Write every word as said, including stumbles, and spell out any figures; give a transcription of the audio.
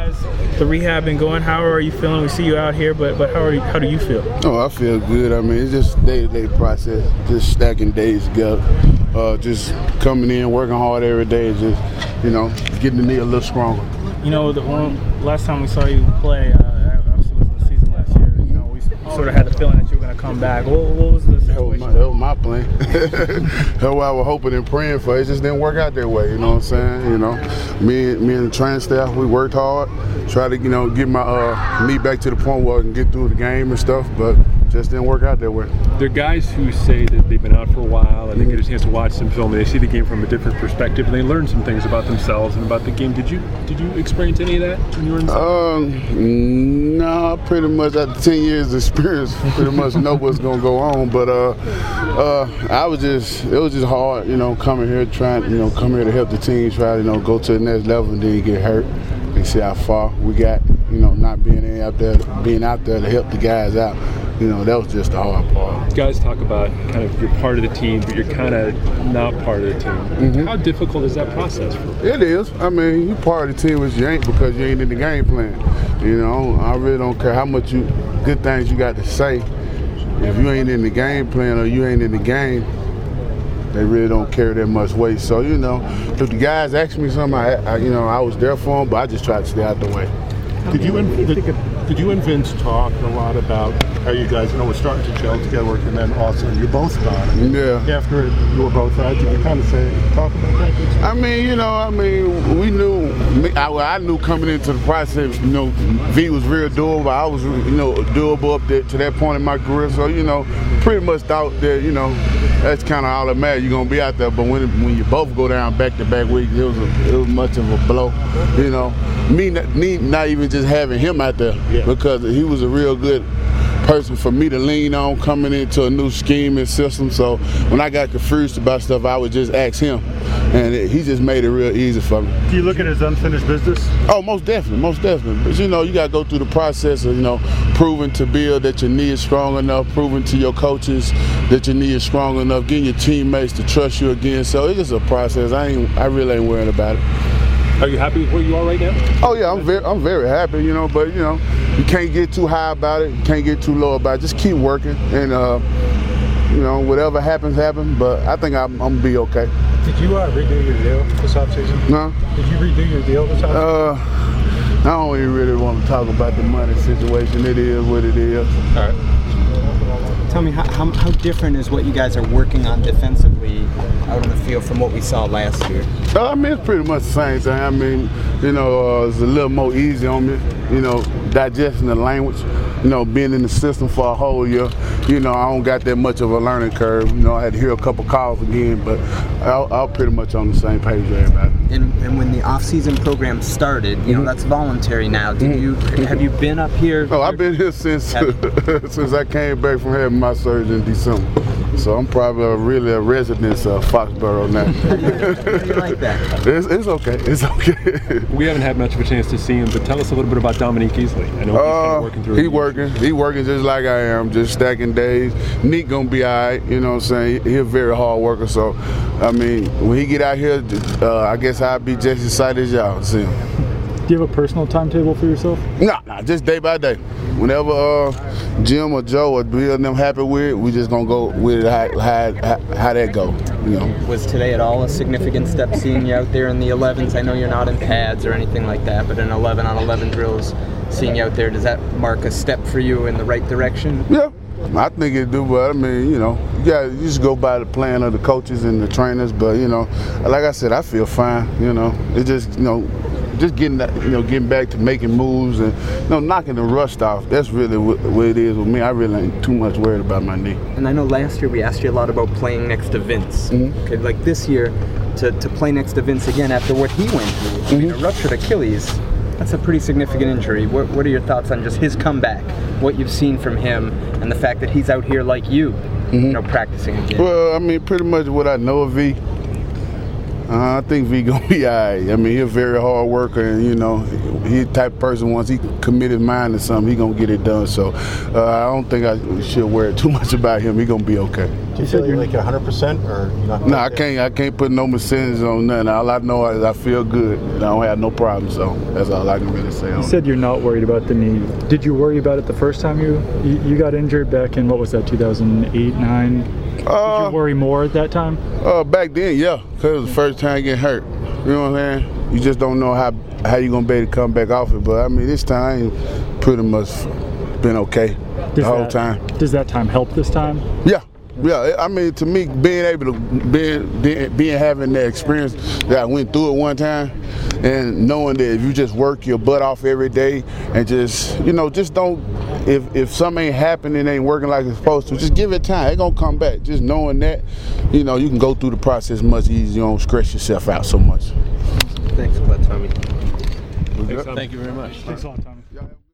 guys. The rehab been going. How are you feeling? We see you out here, but but how are you, how do you feel? Oh, I feel good. I mean, it's just a day-to-day process, just stacking days together, uh, just coming in, working hard every day, just you know, getting the knee a little stronger. You know, the one, last time we saw you play, uh, obviously it was the season last year. You know, we sort of had the feeling that you were going to come back. What, what was the situation? That was my, that was my plan. That's what I was hoping and praying for. It just didn't work out that way. You know what I'm saying? You know, me, me and the training staff, we worked hard, tried to you know get my uh, knee back to the point where I can get through the game and stuff, but just didn't work out that way. There are guys who say that they've been out for a while and they get a chance to watch some film and they see the game from a different perspective and they learn some things about themselves and about the game. Did you did you experience any of that when you were in the Um, no, pretty much after ten years experience, pretty much know what's gonna go on. But uh, uh, I was just, it was just hard, you know, coming here trying, you know, come here to help the team, try to, you know, go to the next level and then you get hurt. And see how far we got, you know, not being out there, being out there to help the guys out. You know, that was just the hard part. Guys talk about kind of you're part of the team, but you're kind of not part of the team. Mm-hmm. How difficult is that process for you? It is. I mean, you part of the team, but you ain't because you ain't in the game plan. You know, I really don't care how much you good things you got to say. If you ain't in the game plan or you ain't in the game, they really don't carry that much weight. So, you know, if the guys ask me something, I, I you know, I was there for them, but I just tried to stay out the way. Did you and did, did you and Vince talk a lot about how you guys, you know, were starting to gel together, and then also you're both gone? I mean, yeah. After you were both out, did you kind of say talk about that? I mean, you know, I mean, we knew. I, I knew coming into the process, you know, V was real doable. I was, you know, doable up there to that point in my career. So, you know, pretty much thought that, you know, that's kind of all that matters. You're gonna be out there, but when when you both go down back to back weeks, it was a, it was much of a blow. You know, me not, me not even just having him out there yeah. because he was a real good person for me to lean on coming into a new scheme and system. So when I got confused about stuff, I would just ask him, and it, he just made it real easy for me. Do you look at it as unfinished business? Oh, most definitely, most definitely. But you know, you got to go through the process of, you know, proving to Bill that your knee is strong enough, proving to your coaches that your knee is strong enough, getting your teammates to trust you again. So it's just a process. I ain't, I really ain't worried about it. Are you happy with where you are right now? Oh yeah, I'm very, I'm very happy. You know, but you know, you can't get too high about it. You can't get too low about it. Just keep working, and uh, you know, whatever happens, happens. But I think I'm, I'm gonna be okay. Did you uh, redo your deal this offseason? No. Did you redo your deal this offseason? Uh, I don't even really want to talk about the money situation. It is what it is. All right. Tell me, how, how, how different is what you guys are working on defensively out on the field from what we saw last year? Uh, I mean, it's pretty much the same thing. I mean, you know, uh, it's a little more easy on me, you know, digesting the language, you know, being in the system for a whole year. You know, I don't got that much of a learning curve. You know, I had to hear a couple calls again, but I, I'm pretty much on the same page with everybody. And, and when the off-season program started, you know, that's voluntary now. Did you have you been up here? Oh, I've been here since since I came back from having my surgery in December. So I'm probably a, really a resident of Foxborough now. How do you like that? It's, it's okay. It's okay. We haven't had much of a chance to see him, but tell us a little bit about Dominique Easley. I know he's uh, kind of working through. He working. He working just like I am, just stacking days. Nick gonna be all right. You know what I'm saying? He, he a very hard worker. So, I mean, when he get out here, uh, I guess I'll be just excited as y'all to see him. Do you have a personal timetable for yourself? Nah, nah, just day by day. Whenever uh, Jim or Joe or Bill and them happy with it, we just gonna go with it how, how, how, how that go. You know. Was today at all a significant step seeing you out there in the elevens? I know you're not in pads or anything like that, but in eleven on eleven drills, seeing you out there, does that mark a step for you in the right direction? Yeah. I think it do, but I mean, you know, you got you just go by the plan of the coaches and the trainers. But you know, like I said, I feel fine. You know, it just you know, just getting that, you know, getting back to making moves and you know, knocking the rust off. That's really what, what it is with me. I really ain't too much worried about my knee. And I know last year we asked you a lot about playing next to Vince. Mm-hmm. Okay, like this year, to to play next to Vince again after what he went through, mm-hmm. I mean, a ruptured Achilles. That's a pretty significant injury. What, what are your thoughts on just his comeback, what you've seen from him, and the fact that he's out here like you, mm-hmm. you know, practicing again? Well, I mean, pretty much what I know of V, Uh, I think V gonna be all right. I mean, he's a very hard worker, and you know, he the type of person once he commit his mind to something, he gonna get it done. So uh, I don't think I should worry too much about him. He gonna be okay. Do you feel you're like one hundred percent, or you're not? No, I can't. I can't put no percentage on nothing. All I know is I feel good. I don't have no problems. So that's all I can really say. You said you're not worried about the knee. Did you worry about it the first time you you, you got injured back in, what was that, two thousand eight, nine? Uh, Did you worry more at that time? Uh, back then, yeah, because it was the first time getting hurt. You know what I'm saying? You just don't know how how you gonna be able to come back off it. But I mean, this time pretty much been okay Does the whole that, time. Does that time help this time? Yeah. Yeah, I mean, to me, being able to, being, being, being having that experience that I went through it one time, and knowing that if you just work your butt off every day and just, you know, just don't, if if something ain't happening, ain't working like it's supposed to, just give it time. It's gonna come back. Just knowing that, you know, you can go through the process much easier. You don't stress yourself out so much. Thanks a lot, Tommy. Thanks, Tommy. Thank you very much. Thanks a lot, Tommy.